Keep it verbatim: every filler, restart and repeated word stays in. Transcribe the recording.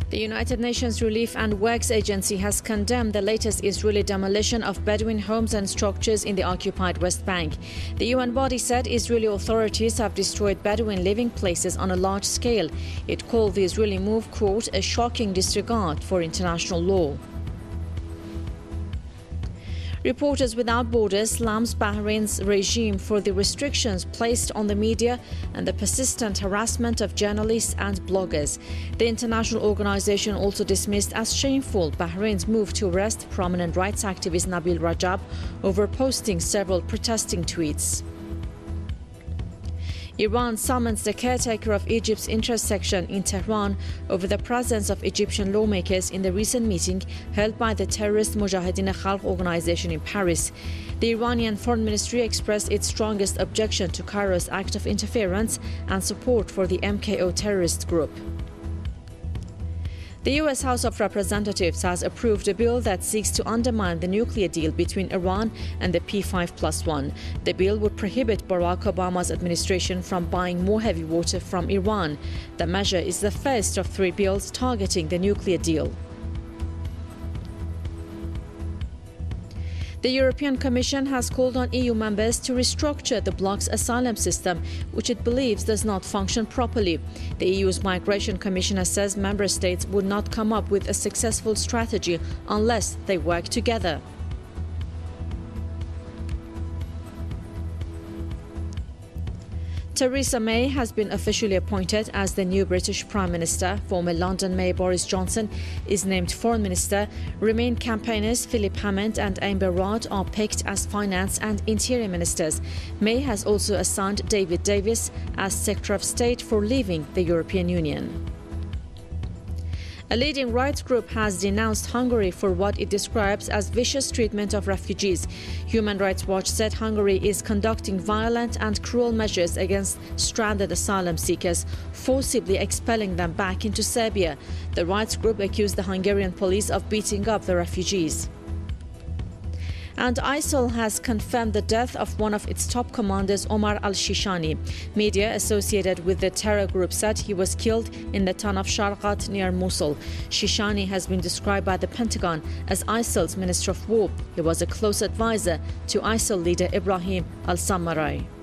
The United Nations Relief and Works Agency has condemned the latest Israeli demolition of Bedouin homes and structures in the occupied West Bank. The U N body said Israeli authorities have destroyed Bedouin living places on a large scale. It called the Israeli move, quote, a shocking disregard for international law. Reporters Without Borders slams Bahrain's regime for the restrictions placed on the media and the persistent harassment of journalists and bloggers. The international organization also dismissed as shameful Bahrain's move to arrest prominent rights activist Nabil Rajab over posting several protesting tweets. Iran summons the caretaker of Egypt's interest section in Tehran over the presence of Egyptian lawmakers in the recent meeting held by the terrorist Mujahedin Khalq organization in Paris. The Iranian Foreign Ministry expressed its strongest objection to Cairo's act of interference and support for the M K O terrorist group. The U S House of Representatives has approved a bill that seeks to undermine the nuclear deal between Iran and the P five plus one. The bill would prohibit Barack Obama's administration from buying more heavy water from Iran. The measure is the first of three bills targeting the nuclear deal. The European Commission has called on E U members to restructure the bloc's asylum system, which it believes does not function properly. The E U's Migration Commissioner says member states would not come up with a successful strategy unless they work together. Theresa May has been officially appointed as the new British Prime Minister. Former London Mayor Boris Johnson is named Foreign Minister. Remain campaigners Philip Hammond and Amber Rudd are picked as Finance and Interior Ministers. May has also assigned David Davis as Secretary of State for leaving the European Union. A leading rights group has denounced Hungary for what it describes as vicious treatment of refugees. Human Rights Watch said Hungary is conducting violent and cruel measures against stranded asylum seekers, forcibly expelling them back into Serbia. The rights group accused the Hungarian police of beating up the refugees. And ISIL has confirmed the death of one of its top commanders, Omar al-Shishani. Media associated with the terror group said he was killed in the town of Sharqat near Mosul. Shishani has been described by the Pentagon as ISIL's Minister of War. He was a close advisor to ISIL leader Ibrahim al-Samarai.